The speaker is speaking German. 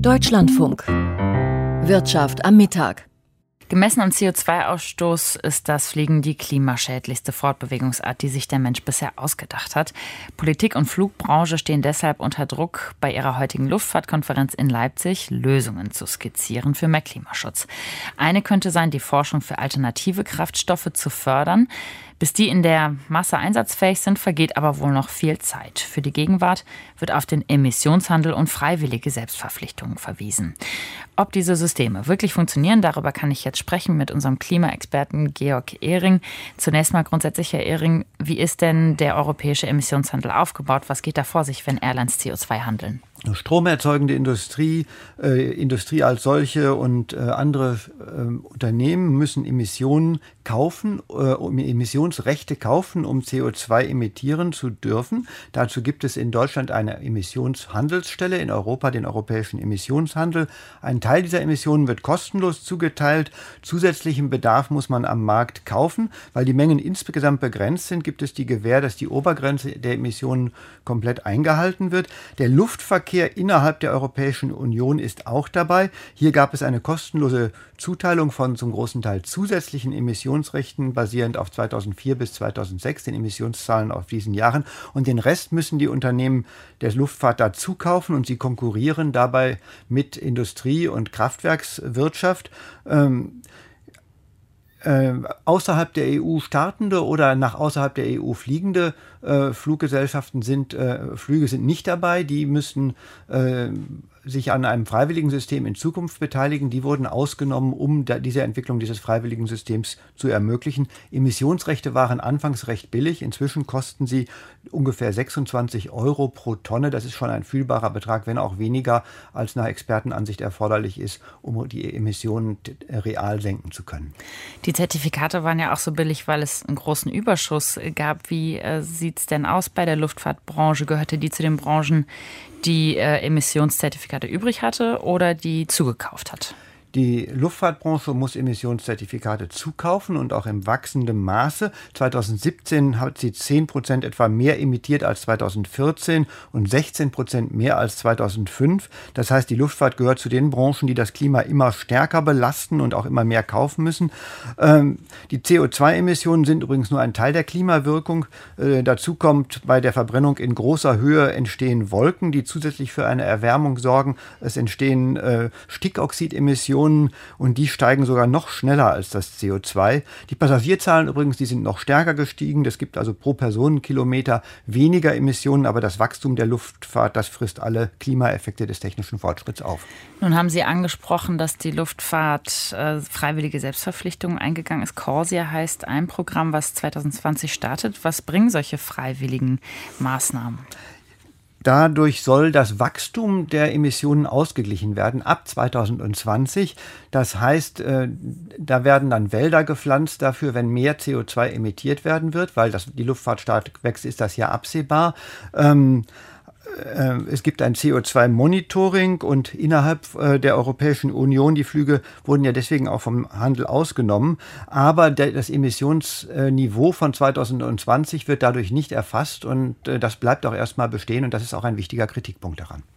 Deutschlandfunk. Wirtschaft am Mittag. Gemessen am CO2-Ausstoß ist das Fliegen die klimaschädlichste Fortbewegungsart, die sich der Mensch bisher ausgedacht hat. Politik und Flugbranche stehen deshalb unter Druck, bei ihrer heutigen Luftfahrtkonferenz in Leipzig Lösungen zu skizzieren für mehr Klimaschutz. Eine könnte sein, die Forschung für alternative Kraftstoffe zu fördern. Bis die in der Masse einsatzfähig sind, vergeht aber wohl noch viel Zeit. Für die Gegenwart wird auf den Emissionshandel und freiwillige Selbstverpflichtungen verwiesen. Ob diese Systeme wirklich funktionieren, darüber kann ich jetzt sprechen mit unserem Klimaexperten Georg Ehring. Zunächst mal grundsätzlich, Herr Ehring, wie ist denn der europäische Emissionshandel aufgebaut? Was geht da vor sich, wenn Airlines CO2 handeln? Stromerzeugende Industrie, Industrie als solche und andere Unternehmen müssen Emissionen kaufen, Emissionsrechte kaufen, um CO2 emittieren zu dürfen. Dazu gibt es in Deutschland eine Emissionshandelsstelle, in Europa den europäischen Emissionshandel. Ein Teil dieser Emissionen wird kostenlos zugeteilt. Zusätzlichen Bedarf muss man am Markt kaufen. Weil die Mengen insgesamt begrenzt sind, gibt es die Gewähr, dass die Obergrenze der Emissionen komplett eingehalten wird. Der Luftverkehr innerhalb der Europäischen Union ist auch dabei. Hier gab es eine kostenlose Zuteilung von zum großen Teil zusätzlichen Emissionsrechten, basierend auf 2004 bis 2006, den Emissionszahlen auf diesen Jahren. Und den Rest müssen die Unternehmen der Luftfahrt dazu kaufen und sie konkurrieren dabei mit Industrie- und Kraftwerkswirtschaft. Außerhalb der EU startende oder nach außerhalb der EU fliegende Fluggesellschaften Flüge sind nicht dabei. Die müssen sich an einem freiwilligen System in Zukunft beteiligen. Die wurden ausgenommen, um diese Entwicklung dieses freiwilligen Systems zu ermöglichen. Emissionsrechte waren anfangs recht billig. Inzwischen kosten sie ungefähr 26 € pro Tonne. Das ist schon ein fühlbarer Betrag, wenn auch weniger, als nach Expertenansicht erforderlich ist, um die Emissionen real senken zu können. Die Zertifikate waren ja auch so billig, weil es einen großen Überschuss gab. Wie sieht es denn aus bei der Luftfahrtbranche? Gehörte die zu den Branchen, die Emissionszertifikate übrig hatte oder die zugekauft hat? Die Luftfahrtbranche muss Emissionszertifikate zukaufen und auch im wachsenden Maße. 2017 hat sie 10% etwa mehr emittiert als 2014 und 16% mehr als 2005. Das heißt, die Luftfahrt gehört zu den Branchen, die das Klima immer stärker belasten und auch immer mehr kaufen müssen. Die CO2-Emissionen sind übrigens nur ein Teil der Klimawirkung. Dazu kommt, bei der Verbrennung in großer Höhe entstehen Wolken, die zusätzlich für eine Erwärmung sorgen. Es entstehen Stickoxidemissionen, und die steigen sogar noch schneller als das CO2. Die Passagierzahlen übrigens, die sind noch stärker gestiegen. Es gibt also pro Personenkilometer weniger Emissionen, aber das Wachstum der Luftfahrt, das frisst alle Klimaeffekte des technischen Fortschritts auf. Nun haben Sie angesprochen, dass die Luftfahrt freiwillige Selbstverpflichtungen eingegangen ist. CORSIA heißt ein Programm, was 2020 startet. Was bringen solche freiwilligen Maßnahmen? Dadurch soll das Wachstum der Emissionen ausgeglichen werden ab 2020. Das heißt, da werden dann Wälder gepflanzt dafür, wenn mehr CO2 emittiert werden wird, weil die Luftfahrt stark wächst, ist das ja absehbar. Es gibt ein CO2-Monitoring und innerhalb der Europäischen Union, die Flüge wurden ja deswegen auch vom Handel ausgenommen, aber das Emissionsniveau von 2020 wird dadurch nicht erfasst und das bleibt auch erstmal bestehen und das ist auch ein wichtiger Kritikpunkt daran.